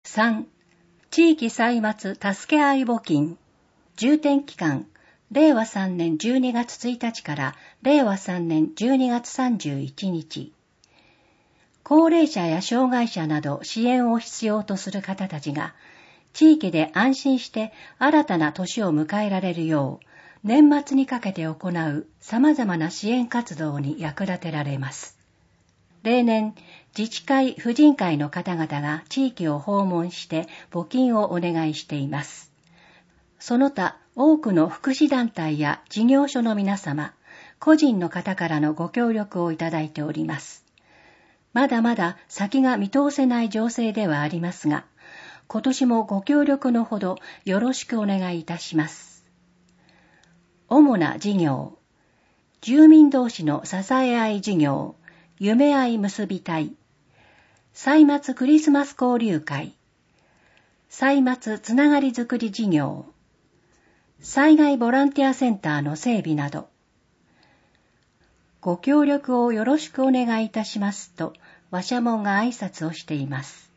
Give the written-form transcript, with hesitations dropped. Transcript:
3、地域歳末助け合い募金。重点期間、令和3年12月1日から令和3年12月31日。高齢者や障害者など支援を必要とする方たちが、地域で安心して新たな年を迎えられるよう、年末にかけて行う様々な支援活動に役立てられます。例年、自治会、婦人会の方々が地域を訪問して募金をお願いしています。その他、多くの福祉団体や事業所の皆様、個人の方からのご協力をいただいております。まだまだ先が見通せない情勢ではありますが、今年もご協力のほどよろしくお願いいたします。主な事業、住民同士の支え合い事業、夢合い結び隊、歳末クリスマス交流会、歳末つながりづくり事業、災害ボランティアセンターの整備など、ご協力をよろしくお願いいたしますと、話者門が挨拶をしています。